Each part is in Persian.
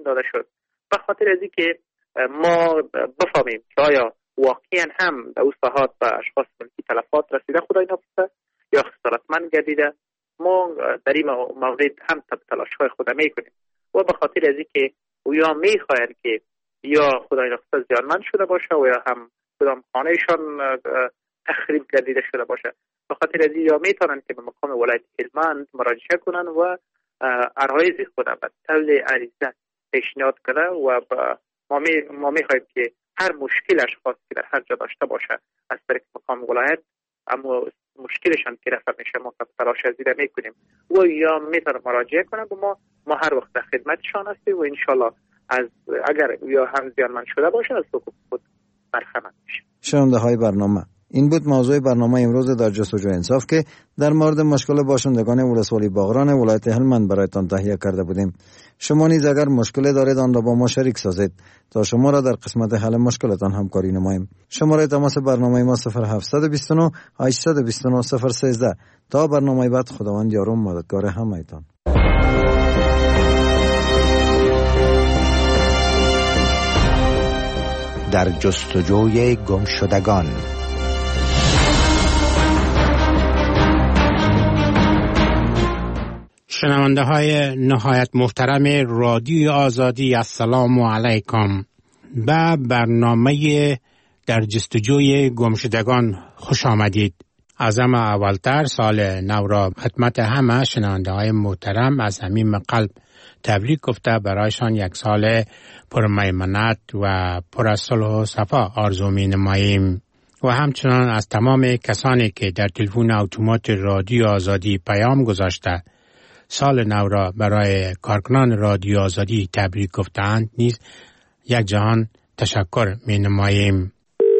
داده شد. به خاطر از اینکه ما بفهمیم که آیا واقعا هم در اون ساحات به اشخاص ملکی تلفات رسیده خدای ناخواسته یا خسارتمند گردیده، ما در این مورد هم تلاش‌های خود میکنیم و به خاطر از اینکه یا میخواهند که یا خدای ناخواسته زیانمند شده باشه و یا هم کدام خانهشان تخریب گردیده شده باشه، به خاطر از این یا میتونن که به مقام ولایت هلمند مراجعه کنن و عرایض خود به طول عریضه پیشنهاد کنه و ما میخواهیم که هر مشکل اشخاص که در هر جا داشته باشه از طریق مقام ولایت اما مشکلشان که رفع میشه ما تلاش ازیده میکنیم و یا میتونه مراجعه کنه و ما هر وقت در خدمتشان هستیم و انشالله اگر یا هم زیانمند شده باشه از حقوق خود برخمد میشه. شنونده های برنامه، این بود موضوع برنامه امروز در جستجو انصاف که در مورد مشکل باشندگان ولسوالی باغران ولایت هلمند برایتان تهیه کرده بودیم. شما نیز اگر مشکل دارید آن را با ما شریک سازید تا شما را در قسمت حل مشکلتان همکاری نماییم. شماره تماس برنامه ما 0729 829 013. تا برنامه بعد، خداوند یار و مددگار همه‌تان. در جستجوی گمشدگان. شنونده های نهایت محترم رادیو آزادی، السلام علیکم. به برنامه در جستجوی گمشدگان خوش آمدید. از همه اولتر سال نو را خدمت همه شنونده های محترم از صمیم قلب تبریک گفته برایشان یک سال پرمیمنت و پر از صلح و صفا آرزو می نماییم و همچنان از تمام کسانی که در تلفن اتومات رادیو آزادی پیام گذاشته سال نو را برای کارکنان رادیو آزادی تبریک گفتند نیز یک جهان تشکر می نماییم.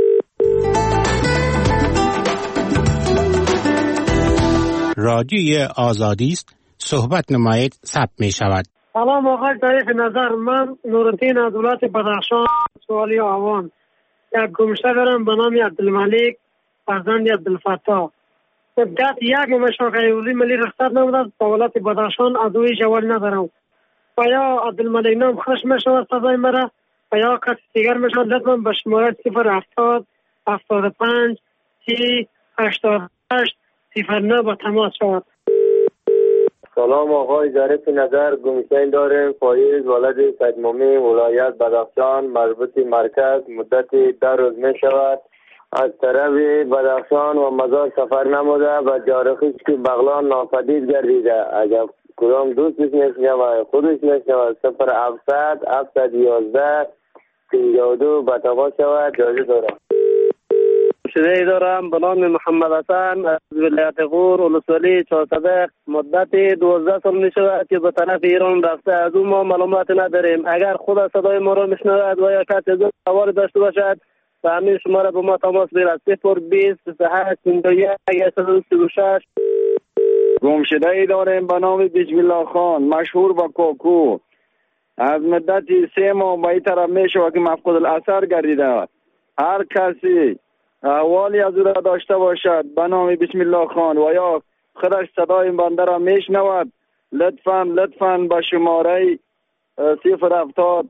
رادیو آزادی است، صحبت نمایید، ثبت می شود. سلام آقای طریق نظر، من نورالدین از ولایت بدخشان سوالی آوان. یک گمشته دارم به نام عبدالملک فرزند عبدالفتاح. مدت یک مشاغل ملی رخصت نموده با ولایت بدخشان، از اوی جواب ندارم. و یا عبدالملک نام خوش میشود سزای مرا و یا کسی دیگر میشود. لطفا به شماره 070 75 30 88 09 با تماس شود. سلام آقای ظریف نظر، گمشته داریم فایز ولد سیدمامی ولایت بدخشان مربوط مرکز مدت 10 روز می شود از طرف بدخشان و مزار سفر نموده و جارخیش که بغلان ناپدید گردیده. اگر کدام دوستش میشنوه خودش میشنوه 0700 711 52 به تماس شود. جایزه دارم. شده دارم به نام محمد حسن از ولایت غور ولسوالی چهارصدق. مدت 12 سال می شود که به طرف ایران رفته. از اون ما معلومات نداریم. اگر خود صدای ما را میشنود و یا کسی از سوال داشته باشد و همین شماره به ما تماس بگیرد 020 28 51 136. گمشده ای داریم به نام بسم الله خان مشهور با کوکو. از مدت 3 ماه به این طرف می شود که مفقود الاثر گردیده. هر کسی احوالی از او را داشته باشد به نام بسم الله خان و یا خودش صدای بنده را میشنود لطفاً به شماره 070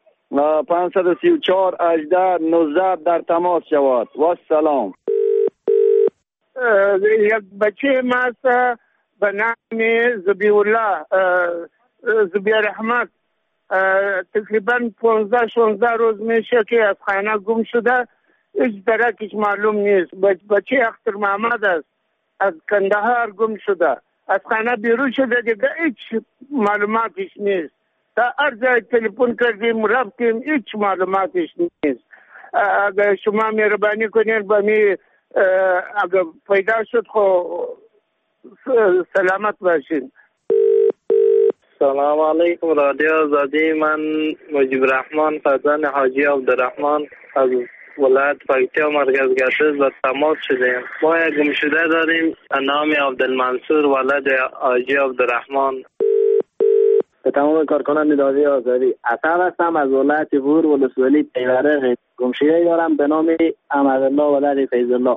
534 18 19 در تماس شود. و سلام. یک بچه ماست به نام زبیالله زبیر احمد تقریبا 15-16 روز میشه که از خانه گم شده. هیچ درکش معلوم نیست. بچه اختر محمد است از کندهار گم شده. از خانه بیرون شده دیگه هیچ معلوماتش نیست. تا هر جای تلفن کردیم رفتیم هیچ معلوماتش نیست. اگر شما مهربانی کنین به می اگر پیدا شد خو سلامت باشین. سلام علیکم رادیو آزادی. من مجیب رحمان فرزند حاجی عبدالرحمن از ولایت فقیه و مرکز گردش و تماس شدیم. ما یک گمشده داریم به نام عبدالمنصور ولد حاجی عبدالرحمن. به تمام کارکنان رادیو آزادی، اصلا هستم از ولایت غور ولسوالی پیوره. گمشده دارم به نام احمدالله ولد فیض الله.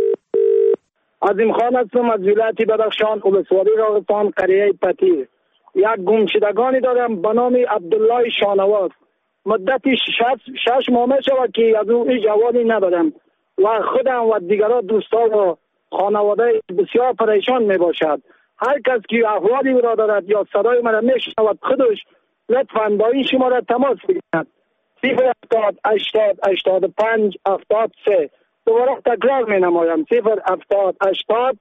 عظیم خان هستم از ولایت بدخشان ولسوالی راغستان قریه پتیر. یک گمشدگانی دارم به نام عبدالله شانواز. مدتی 6 ماه می شود که از او هیچ جوابی ندادم و خودم و دیگران دوستان و خانواده بسیار پریشان می باشد. هر کس که احوالی او را دارد یا صدای من می شنود خودش لطفاً با این شماره تماس بگیرد. 070 80 85 73. دوباره تکرار می نمایم 070 80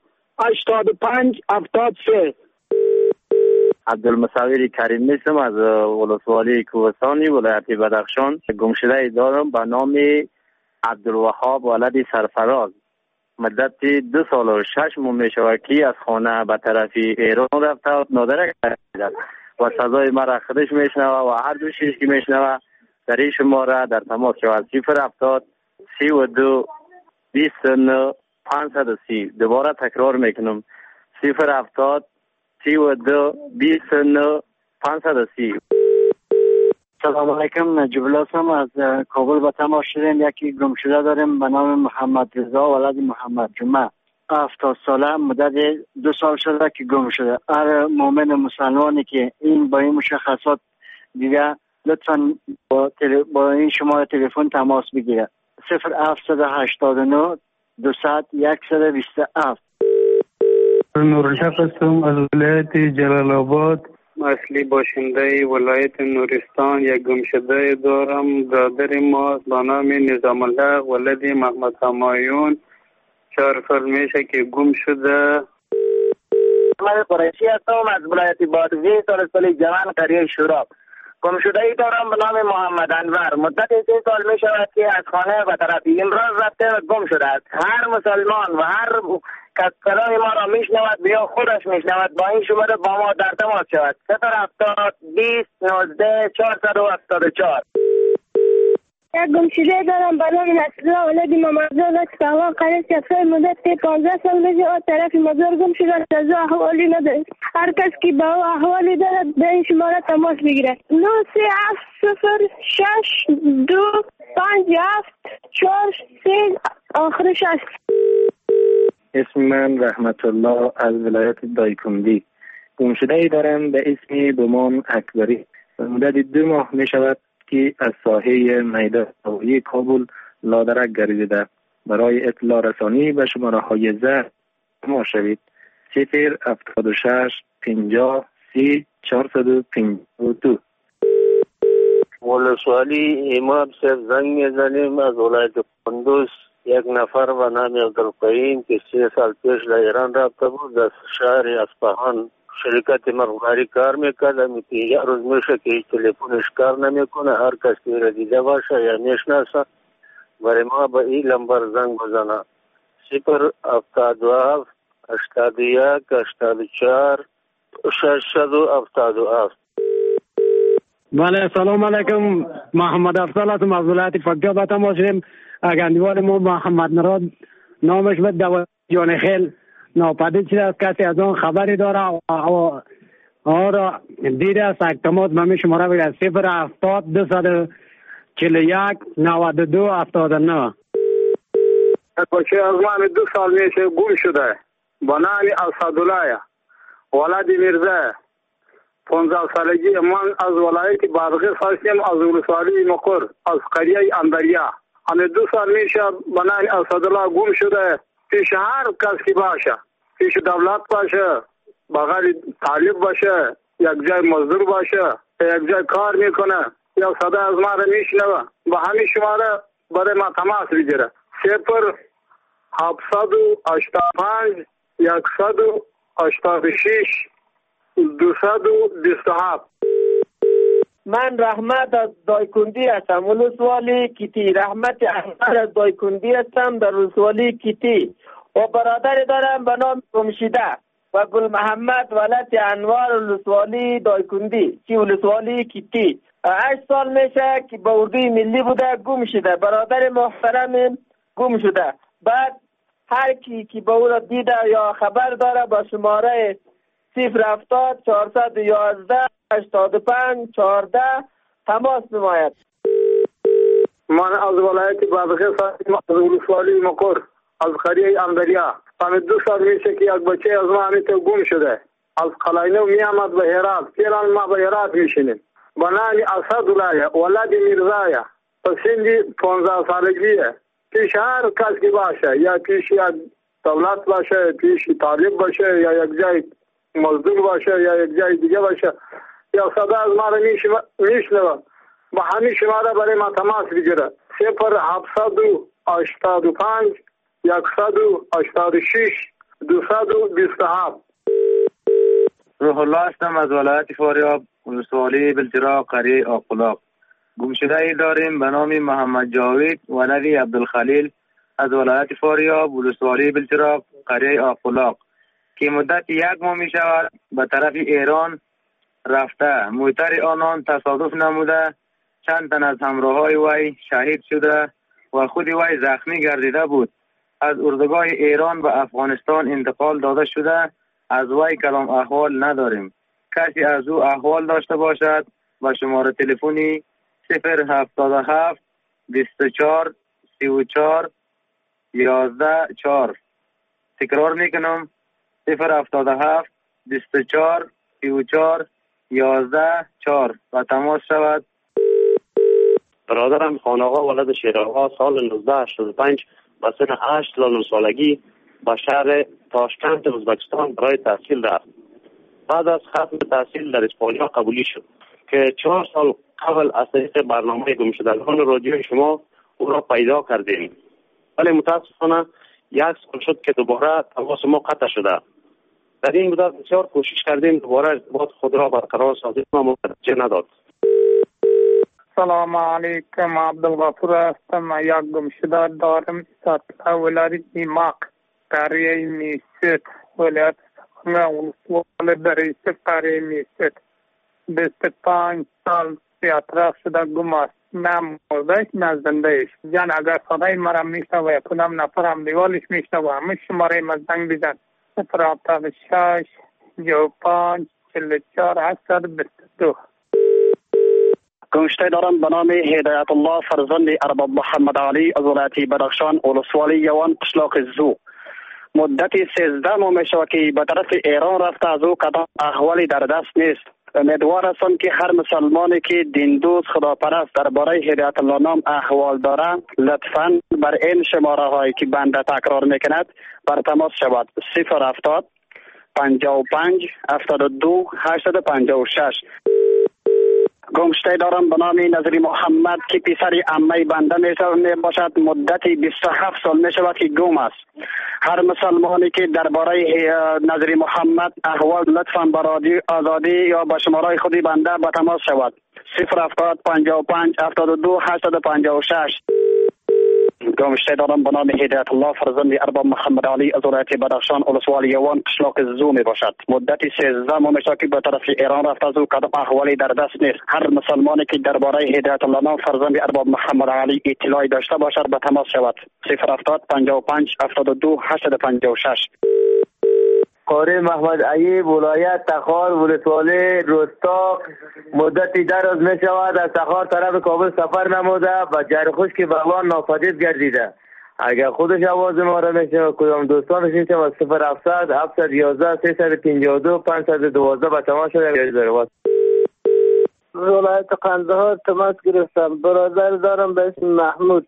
85 73. عبدالمصور کریم نیستم از ولسوالی کوهستانی ولایت بدخشان. گمشده دارم به نام عبدالوهاب ولد سرفراز. مدت 2 سال و 6 ماه می شود که از خانه به طرف ایران رفته و نادرک کرده و سزای مرا خودش می شنوه و هر دو چیز که می شنوه در این شماره در تماس شود 070 32 29 530. دوباره تکرار میکنم 070 32 29 530. سلام علیکم. نجیب الله هستم از کابل. به تماس شدیم. یکی گمشده داریم به نام محمد رضا ولد محمد جمعه. 70 ساله. مدت 2 سال شده که گم شده. هر مؤمن مسلمانی که این با این مشخصات دیگه لطفاً با این شماره تلفن تماس بگیره 0789 200 127. نورالحق هستم از ولایت جلال آباد. اصلی باشنده ولایت نورستان. یک گمشده دارم. برادر ما با نام نظام الله ولد محمد همایون 4 سال میشه که گم شده. من قریشی هستم از ولایت بادغیس ولسوالی جوان قریه شوراب. گمشده ای دارم به نام محمد انور. مدت 3 سال می شود که از خانه به طرف امراض رفته و گم شده است. هر مسلمان و هر کس صدای ما را می شنود بیا خودش می شنود با این شماره با ما در تماس شود 070 20 19 474. یک گمشده دارم به نام نصرالله ولد محمدزاده که هوا قریه سفر مدت 15 سال میشه از طرف مزار گم شده است. از احوالی ندارد. هر کس که با احوالی دارد به این شماره تماس بگیرد 9370625743 آخرش است. اسم من رحمت الله از ولایت دایکندی. گمشده ای دارم به اسم بومان اکبری. مدت 2 ماه می شود که از ساحه میدان هوایی کابل لادرک گردیده. برای اطلاع رسانی به شماره های زرد ما شوید 076 50 30 452. ولسوالی امام صاحب زنگ میزنیم از ولایت کندوز. یک نفر به نام عبدالقیوم که 3 سال پیش در ایران رفته بود در شهر اصفهان شرکت مرغداری کار میکرد. که یک روز میشه که تلفنش کار نمیکنه. هر کس که را دیده باشه یا میشناسه برای ما به این لمبر زنگ بزنه 077 81 84 677. بله سلام علیکم. محمد افضل هستم از ولایت فقیه. به تماس شدیم. گندیوار ما محمد مراد نامش به دو جان خیل ناپدید شده است. کسی از آن خبری داره آره دیده است تماس به می شماره بگیرد 070 241 92 79. بچه از من 2 سال میشه گم شده با نام اسدالله ولد میرزا 15 سالگی. من از ولایت بادغیس هستم از ولسوالی مقر از قریه اندریا. همه 2 سال میشه به نام اسدالله گم شده. پیش هر کس که باشه پیش دولت باشه بغل طالب باشه یک جای مزدور باشه یک جای کار میکنه یا صدا از ما را میشنوه با همین شماره برای ما تماس بگیره 0785 186 227. من رحمت از دایکندی هستم ولسوالی کیتی. رحمت احمد از دایکندی هستم در ولسوالی کیتی و برادر دارم به نام گمشده و گل محمد ولد انوار ولسوالی دایکندی چی ولسوالی کیتی. 8 سال میشه که با اردوی ملی بوده گم شده. برادر محترم گم شده. بعد هر کی که با او را دیده یا خبر داره با شماره 070 411 85 14 تماس نماید. من از ولایت بادغیس هستم از ولسوالی مقر از قریه اندریا. همه 2 سال میشه که یک بچه از ما همیشه گم شده. از قلاینو می آمد به هرات. فعلا ما به هرات میشینیم. بنانی اسدالله ولد میرزایه په سن 15 سالگیه. پیش هر کس که باشه، یا پیش دولت باشه، پیش طالب باشه، یا یک جای مزدور باشه، یا یک جای دیگه باشه، یا صدا از ما را میشنوه با همین شماره برای ما تماس بگیره. 0785 186 227. روح الله هستم از ولایت فاریاب، ولسوالی بلچراغ، قریه آقلاق. گمشده ای داریم به نام محمد جاوید ولدی عبدالخلیل از ولایت فاریاب، ولسوالی بلچراغ، قریه آقلاق که مدت 1 ماه می شود به طرف ایران رفته. موتر آنان تصادف نموده، چند تن از همراهای وی شهید شده و خود وی زخمی گردیده بود. از اردوگاه ایران به افغانستان انتقال داده شده. از وی کلام احوال نداریم. کسی از او احوال داشته باشد و شماره تلفنی 077 24 34 11 4. تکرار میکنم 077 24 34 11 4 و تماس شود. برادرم خانقا ولد شیرآقا سال 1985 به سن 8 سالگی به شهر تاشکند ازبکستان برای تحصیل رفت. بعد از ختم تحصیل در اسپانیا قبولی شد که 4 سال قبل از طریق برنامه گمشدگان رادیو شما او را پیدا کردیم. ولی متاسفانه 1 سال شد که دوباره تماس ما قطع شده. در این مدت بسیار کوشش کردیم دوباره ارتباط خود را برقرار سازیم اما نتیجه نداد. سلام علیکم، عبدالغفور هستم. یک گمشده دارم سطح ولایت نیماق قریه میست ولایت ولسوال دریسه قریه میست 25 سال اطراف شده گم است. نه مردهش نه زندهش. جان اگر صدای مرا میشنوه یا کدام نفرم دیوالش میشنوه همه شماره ما زنگ بزن 076 55 44 822. گمشته دارم به نام هدایت الله فرزند ارباب محمد علی از ولایت بدخشان ولسوالی یوان قشلاق زو. مدت 13 ماه می شود که به طرف ایران رفته. از او کدام احوالی در دست نیست. امیدوار هستم که هر مسلمانی که دین دوست خداپرست درباره هدایت الله نام احوال دارند لطفاً بر این شماره هایی که بنده تکرار میکند بر تماس شود. 070 55 72 856. گمشته دارم به نام نظری محمد که پسر عمه بنده می باشد. مدت 27 سال می شود که گم است. هر مسلمانی که درباره نظری محمد احوال لطفاً به رادیو آزادی یا به شماره خودی بنده به تماس شود. 070 55 72 856. گمشته دارم به نام هدایت الله فرزند ارباب محمد علی از ولایت بدخشان ولسوال یوان قشلاق زو می باشد. مدت 13 ماه می شود که به طرف ایران رفته. از او کدام احوالی در دست نیست. هر مسلمانی که درباره هدایت الله نام فرزند ارباب محمد علی اطلاعی داشته باشد به تماس شود. 070 55 72 856. قاری محمد ایوب ولایت تخار ولسوالی رستاق مدت 10 روز می شود از تخار طرف کابل سفر نموده و جرخوش که بغلان ناپدید گردیده. اگر خودش آواز ما را میشنوه کدام دوستانش میشنوه 0700 711 352 512 به تماس شده. ولایت قندهار تماس گرفتم. برادر دارم به اسم محمود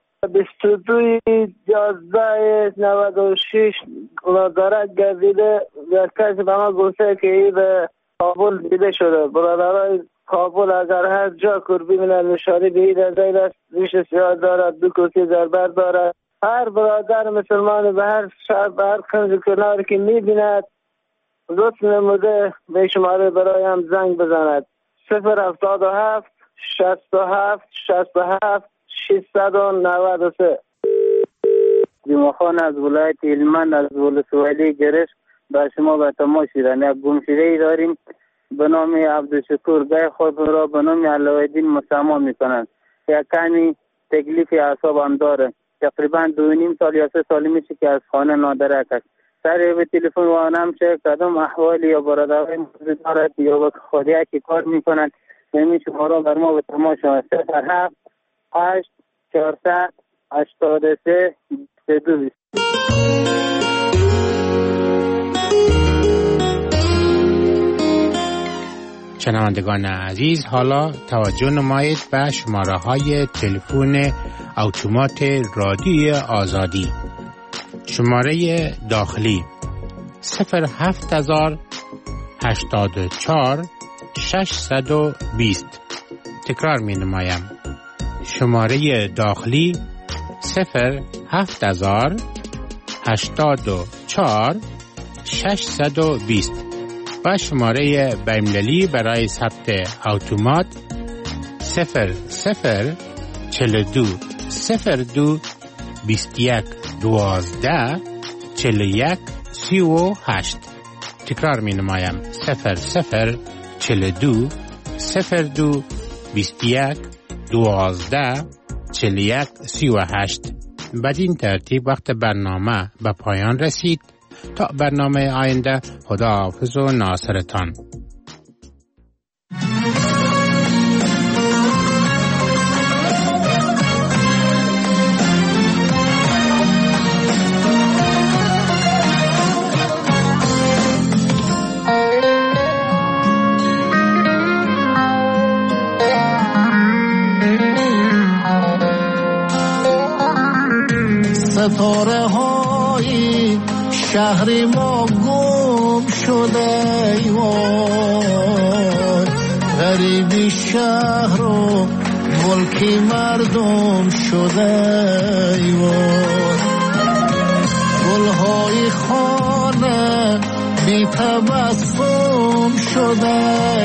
22/11/96 مدارک گردیده. یک کسی به ما گفته که این به کابل دیده شده. برادرای کابل اگر هر جا کربی من نشانی به این زیر است. ریش سیاه دارد، 2 کرسی زربر دارد. هر برادر مسلمان به هر شهر به هر کنج کنار که میبیند لطف نموده به شماره برایم زنگ بزند. 077 67 67 693. جمعخان از ولایت هلمند از ولسوالی گرش به شما به تماس شدن. یک گمشده ای داریم به نام عبدالشکور. گای خود را به نام علاءالدین مسما میکنند. یک کمی تکلیف اعصاب هم داره. تقریبا 2.5 سال یا 3 سال میشه که از خانه نادرک است. سر به تلفن وانم شه کدام احوالی یا برادرای موجود دارد یا با خودی که کار میکنند نمی شماره بر ما به تماس شود. 07 8 483 22. شنوندگان عزیز، حالا توجه نمایید به شماره های تلفن اتومات رادیوی آزادی. شماره داخلی 07084 620. تکرار می نمایم. شماره داخلی 07084 620 و شماره بین‌المللی برای ثبت اتومات 0042 02 21 12 41 38. تکرار می نمایم. 0042 02 21 12 41 38. بدین ترتیب وقت برنامه به پایان رسید. تا برنامه آینده، خداحافظ و ناصرتان. ستاره های شهر ما گم شده ایوان، غریبی شهر و ملک مردم شده ایوان، گلهای خانه بی تبسم شده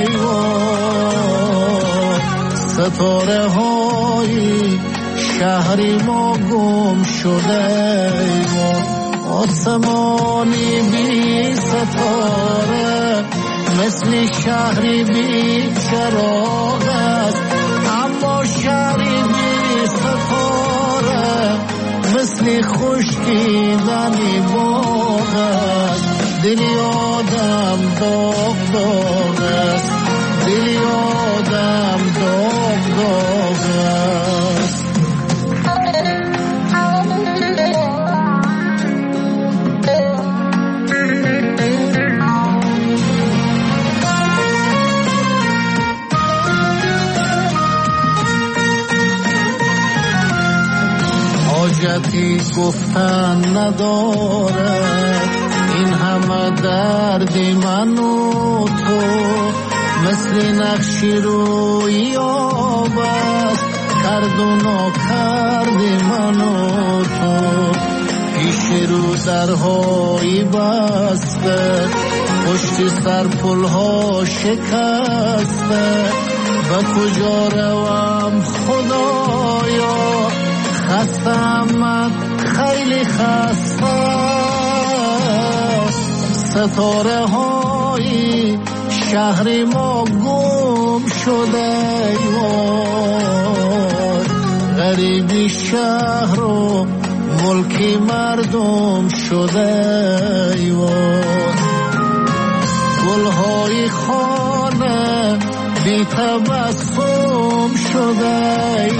ایوان، ستاره های شهر ما گم شده ایوان، آسمانی بی ستاره مثل شهری بی چراغ است، اما شهری بی ستاره مثل خشکیدنی باغ است، دلی آدم داغ داغ است، دلی آدم داغ داغ است. حاجتی گفتن ندارد این همه درد من و تو، مثل نقشی روی آب است کرد و ناکرد من و تو، پیش رو درهایی بسته پشت سر پلها شکسته، به کجا روم خدایا خستم من خیلی خسته، ستاره های شهر ما گم شده ایوان، غریبی شهر و ملک مردم شده ایوان، گلهای خانه بی تبسم شده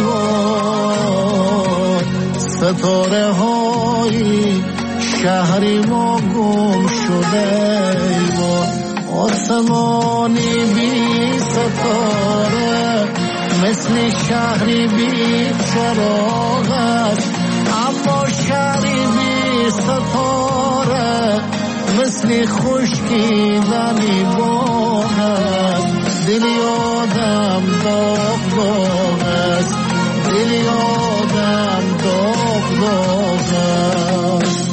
ایوان، ستاره های شهر ما گم شده ایوان، آسمانی بی ستاره مثل شهری بی چراغ است، اما شهری بی ستاره مثل خشکیدنی باغ است، دلی آدم داغ داغ است، دلی آدم داغ داغ است.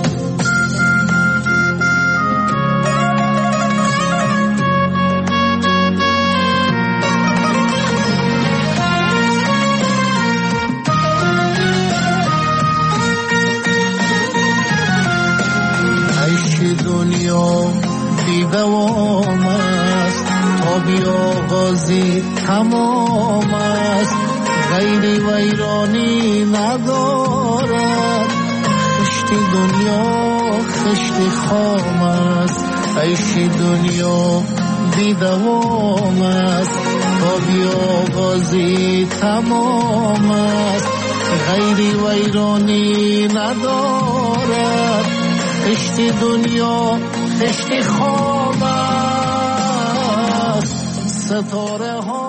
دنیا بی دوام است تا بی آغازی تمام است، غیری ویرانی ندارد، خشتی دنیا خشتی خام است، عیش دنیا بی دوام است تا بی آغازی تمام است، غیری ویرانی ندارد، خشتی دنیا خشتی خام است، ستاره ها